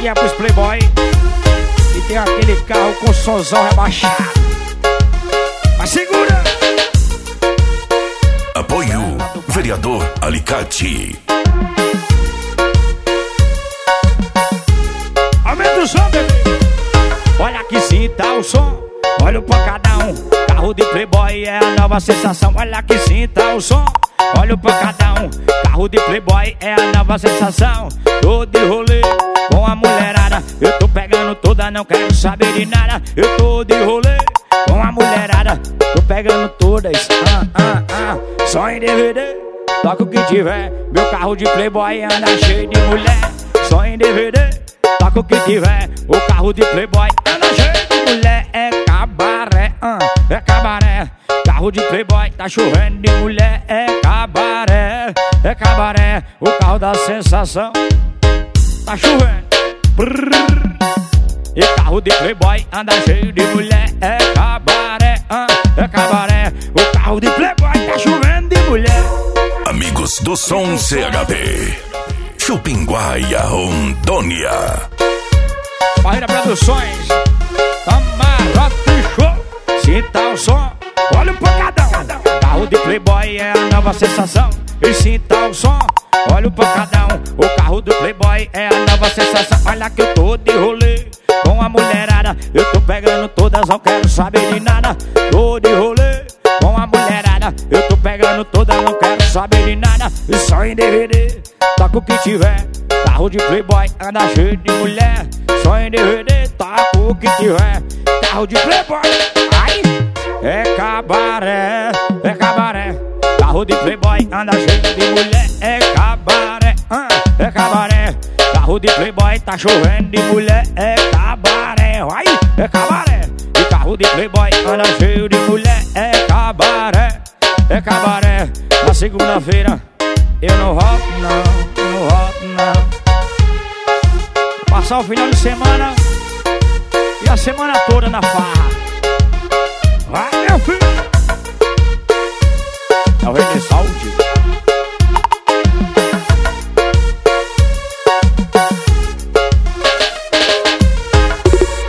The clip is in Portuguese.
aqui é pros playboy e tem aquele carro com somzão rebaixado. Mas segura! Apoio Vereador Alicate. Aumenta o som, bebê. Olha que sinta o som, olha o pancadão. Carro de playboy é a nova sensação. Olha que sinta o som, olha o pancadão. Carro de playboy é a nova sensação. Tô de rolê com a mulherada, eu tô pegando toda, não quero saber de nada. Eu tô de rolê com a mulherada, tô pegando todas. Só em DVD, toca o que tiver. Meu carro de playboy anda cheio de mulher. Só em DVD, toca o que tiver. O carro de playboy anda cheio de mulher. É cabaré, é cabaré. Carro de playboy tá chovendo de mulher. É cabaré, é cabaré. O carro da sensação tá chovendo. Brrr. E carro de playboy anda cheio de mulher. É cabaré, é cabaré. O carro de playboy tá chovendo de mulher. Amigos do Som CHD, Chupinguaia, Rondônia. Barreira Produções, Camarote Show. Sinta o som, olha o pancadão. Carro de playboy é a nova sensação. E sinta o som, olha o pancadão. O carro do playboy é a nova sensação. Olha que eu tô de rolê com a mulherada, eu tô pegando todas, não quero saber de nada. Tô de rolê com a mulherada, eu tô pegando todas, não quero saber de nada. E só em DVD, toca o que tiver. Carro de playboy anda cheio de mulher. Só em DVD, toca o que tiver. Carro de playboy, ai, é cabaré, é cabaré. Carro de playboy anda cheio de mulher. É cabaré, é cabaré. Carro de playboy tá chovendo de mulher. É cabaré, ai, é cabaré. E carro de playboy anda cheio de mulher. É cabaré, é cabaré. Na segunda-feira eu não volto não, eu não volto não. Passar o final de semana e a semana toda na farra. Vai, meu filho. É o Rei de Saúde.